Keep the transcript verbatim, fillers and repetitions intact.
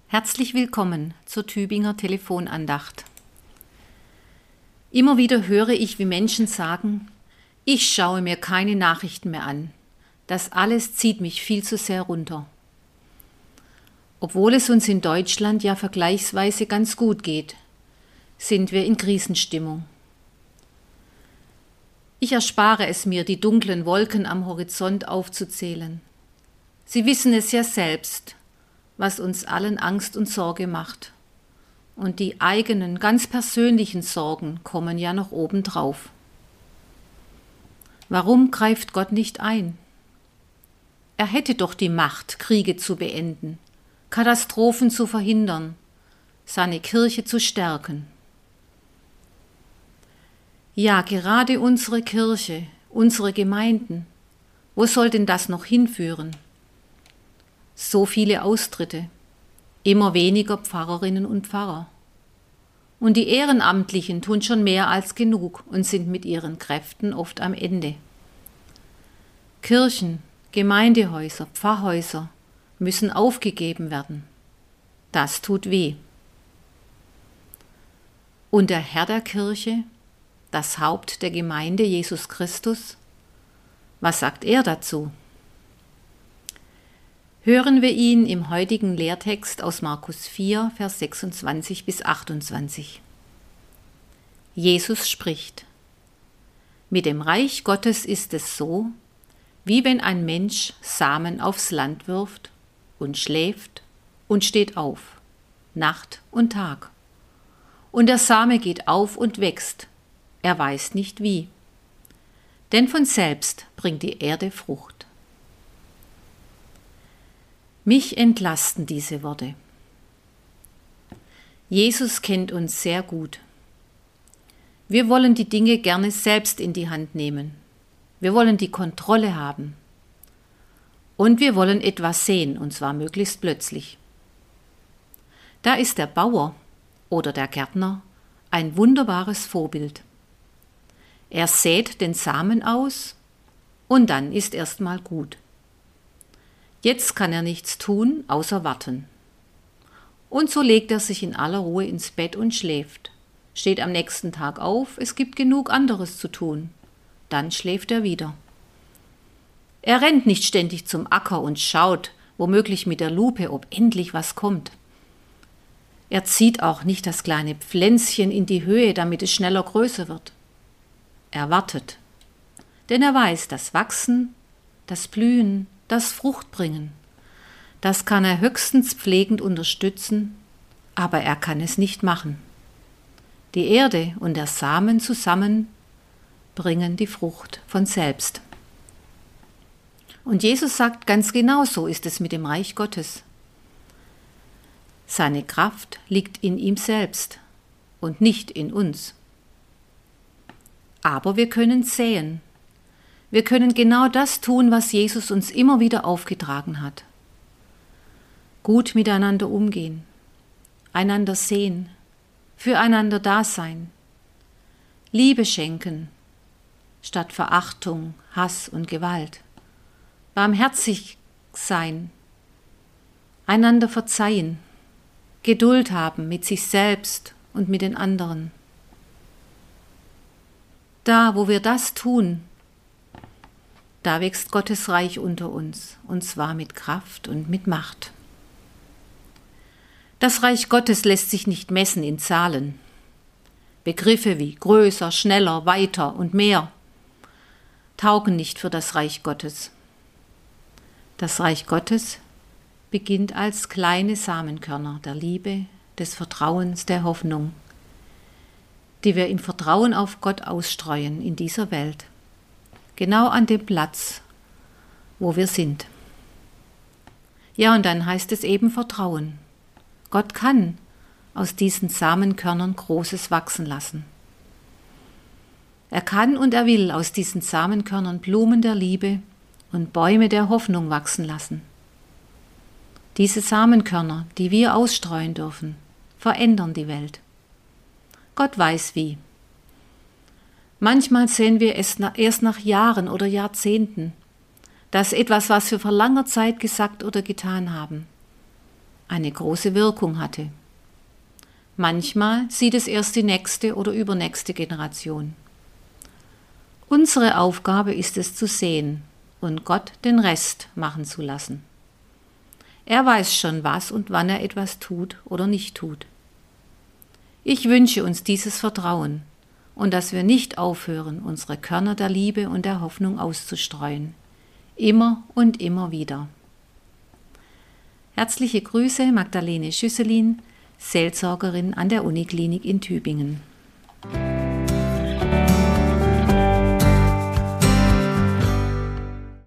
Herzlich willkommen zur Tübinger Telefonandacht. Immer wieder höre ich, wie Menschen sagen, ich schaue mir keine Nachrichten mehr an. Das alles zieht mich viel zu sehr runter. Obwohl es uns in Deutschland ja vergleichsweise ganz gut geht, sind wir in Krisenstimmung. Ich erspare es mir, die dunklen Wolken am Horizont aufzuzählen. Sie wissen es ja selbst, was uns allen Angst und Sorge macht. Und die eigenen, ganz persönlichen Sorgen kommen ja noch obendrauf. Warum greift Gott nicht ein? Er hätte doch die Macht, Kriege zu beenden, Katastrophen zu verhindern, seine Kirche zu stärken. Ja, gerade unsere Kirche, unsere Gemeinden, wo soll denn das noch hinführen? So viele Austritte, immer weniger Pfarrerinnen und Pfarrer. Und die Ehrenamtlichen tun schon mehr als genug und sind mit ihren Kräften oft am Ende. Kirchen, Gemeindehäuser, Pfarrhäuser müssen aufgegeben werden. Das tut weh. Und der Herr der Kirche, das Haupt der Gemeinde, Jesus Christus, was sagt er dazu? Hören wir ihn im heutigen Lehrtext aus Markus vier, Vers sechsundzwanzig bis achtundzwanzig. Jesus spricht: Mit dem Reich Gottes ist es so, wie wenn ein Mensch Samen aufs Land wirft und schläft und steht auf, Nacht und Tag. Und der Same geht auf und wächst, er weiß nicht wie. Denn von selbst bringt die Erde Frucht. Mich entlasten diese Worte. Jesus kennt uns sehr gut. Wir wollen die Dinge gerne selbst in die Hand nehmen. Wir wollen die Kontrolle haben. Und wir wollen etwas sehen, und zwar möglichst plötzlich. Da ist der Bauer oder der Gärtner ein wunderbares Vorbild. Er sät den Samen aus und dann ist erstmal gut. Jetzt kann er nichts tun, außer warten. Und so legt er sich in aller Ruhe ins Bett und schläft, steht am nächsten Tag auf, es gibt genug anderes zu tun. Dann schläft er wieder. Er rennt nicht ständig zum Acker und schaut, womöglich mit der Lupe, ob endlich was kommt. Er zieht auch nicht das kleine Pflänzchen in die Höhe, damit es schneller größer wird. Er wartet, denn er weiß, das Wachsen, das Blühen, das Fruchtbringen, das kann er höchstens pflegend unterstützen, aber er kann es nicht machen. Die Erde und der Samen zusammen bringen die Frucht von selbst. Und Jesus sagt, ganz genau so ist es mit dem Reich Gottes. Seine Kraft liegt in ihm selbst und nicht in uns. Aber wir können säen. Wir können genau das tun, was Jesus uns immer wieder aufgetragen hat. Gut miteinander umgehen, einander sehen, füreinander da sein, Liebe schenken, statt Verachtung, Hass und Gewalt, barmherzig sein, einander verzeihen, Geduld haben mit sich selbst und mit den anderen. Da, wo wir das tun, da wächst Gottes Reich unter uns, und zwar mit Kraft und mit Macht. Das Reich Gottes lässt sich nicht messen in Zahlen. Begriffe wie größer, schneller, weiter und mehr taugen nicht für das Reich Gottes. Das Reich Gottes beginnt als kleine Samenkörner der Liebe, des Vertrauens, der Hoffnung, die wir im Vertrauen auf Gott ausstreuen in dieser Welt. Genau an dem Platz, wo wir sind. Ja, und dann heißt es eben Vertrauen. Gott kann aus diesen Samenkörnern Großes wachsen lassen. Er kann und er will aus diesen Samenkörnern Blumen der Liebe und Bäume der Hoffnung wachsen lassen. Diese Samenkörner, die wir ausstreuen dürfen, verändern die Welt. Gott weiß wie. Manchmal sehen wir es erst nach Jahren oder Jahrzehnten, dass etwas, was wir vor langer Zeit gesagt oder getan haben, eine große Wirkung hatte. Manchmal sieht es erst die nächste oder übernächste Generation. Unsere Aufgabe ist es zu sehen und Gott den Rest machen zu lassen. Er weiß schon, was und wann er etwas tut oder nicht tut. Ich wünsche uns dieses Vertrauen und dass wir nicht aufhören, unsere Körner der Liebe und der Hoffnung auszustreuen. Immer und immer wieder. Herzliche Grüße, Magdalene Schüsselin, Seelsorgerin an der Uniklinik in Tübingen.